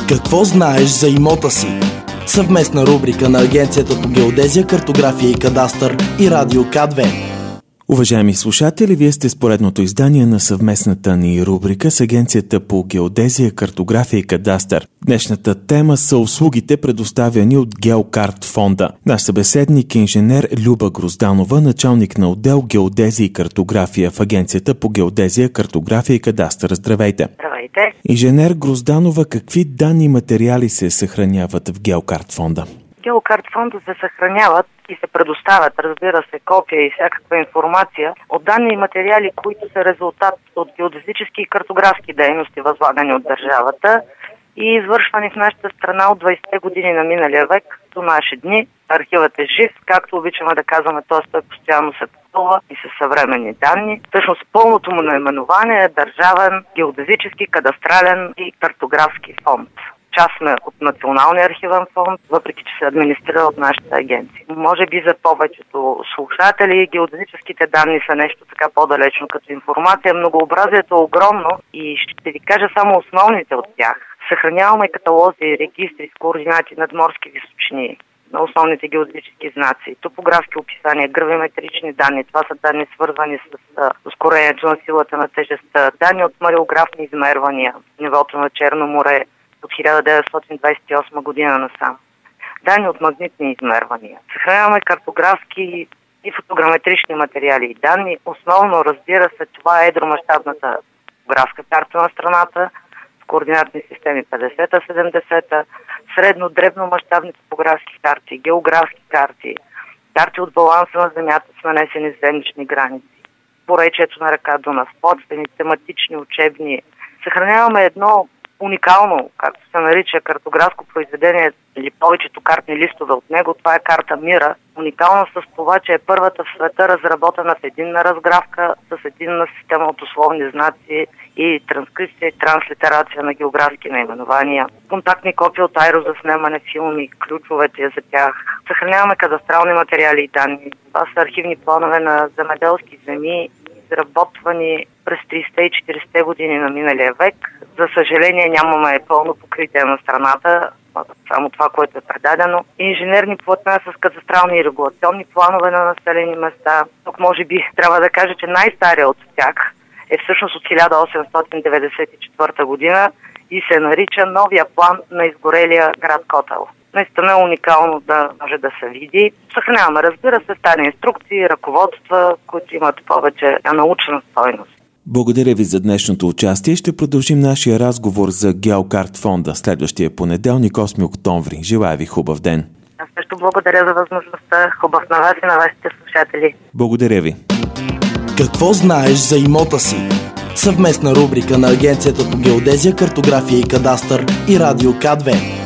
Какво знаеш за имота си? Съвместна рубрика на Агенцията по геодезия, картография и кадастър и Радио К2. Уважаеми слушатели, вие сте с поредното издание на съвместната ни рубрика с Агенцията по геодезия, картография и кадастър. Днешната тема са услугите, предоставяни от Геокарт фонда. Наш събеседник е инженер Люба Грозданова, началник на отдел геодезия и картография в Агенцията по геодезия, картография и кадастър. Здравейте! Здравейте! Инженер Грозданова, какви данни и материали се съхраняват в Геокарт фонда? Геокарт фонда се съхраняват и се предоставят, разбира се, копия и всякаква информация от данни и материали, които са резултат от геодезически и картографски дейности, възлагани от държавата и извършвани в нашата страна от 20-те години на миналия век до наши дни. Архивът е жив, както обичаме да казваме, той постоянно се попълва и със съвременни данни. Всъщност пълното му наименование е Държавен геодезически, кадастрален и картографски фонд. Част сме от Националния архивен фонд, въпреки че се администрира от нашата агенция. Може би за повечето слушатели геодезическите данни са нещо така по-далечно като информация. Многообразието е огромно и ще ви кажа само основните от тях. Съхраняваме каталози и регистри с координати над морски височини на основните геодезически знаци, топографски описания, гравиметрични данни. Това са данни свързани с ускорението на силата на тежестта, данни от мареографни измервания, нивото на Черно море от 1928 година насам. Данни от магнитни измервания. Съхраняваме картографски и фотограметрични материали и данни. Основно, разбира се, това е едромащабната топографска карта на страната с координатни системи 50-та, 70-та, средно-дребномащабни топографски карти, географски карти, карти от баланса на Земята с нанесени землищни граници, поречието на река Дунав, подстени, тематични, учебни. Съхраняваме едно уникално, както се нарича, картографско произведение или повечето картни листове от него. Това е карта Мира. Уникална с това, че е първата в света разработена в единна разграфка с единна система от условни знаци и транскрипция и транслитерация на географски наименования. Контактни копии от аерозаснемане, филми, ключовете за тях. Съхраняваме кадастрални материали и данни. Това са архивни планове на земеделски земи, изработвани през 30-те и 40-те години на миналия век. За съжаление нямаме пълно покритие на страната, само това, което е предадено. Инженерни платна с кадастрални и регулационни планове на населени места. Тук може би трябва да кажа, че най-стария от тях е всъщност от 1894 година и се нарича Новия план на изгорелия град Котел. Наистина е уникално да може да се види. Съхраняваме, разбира се, стари инструкции, ръководства, които имат повече научна стойност. Благодаря ви за днешното участие. Ще продължим нашия разговор за Геокарт фонда следващия понеделник, 8 октомври. Желая ви хубав ден. Аз също благодаря за възможността. Хубав на вас и на вашите слушатели. Благодаря ви. Какво знаеш за имота си? Съвместна рубрика на Агенцията по геодезия, картография и кадастър и Радио К2.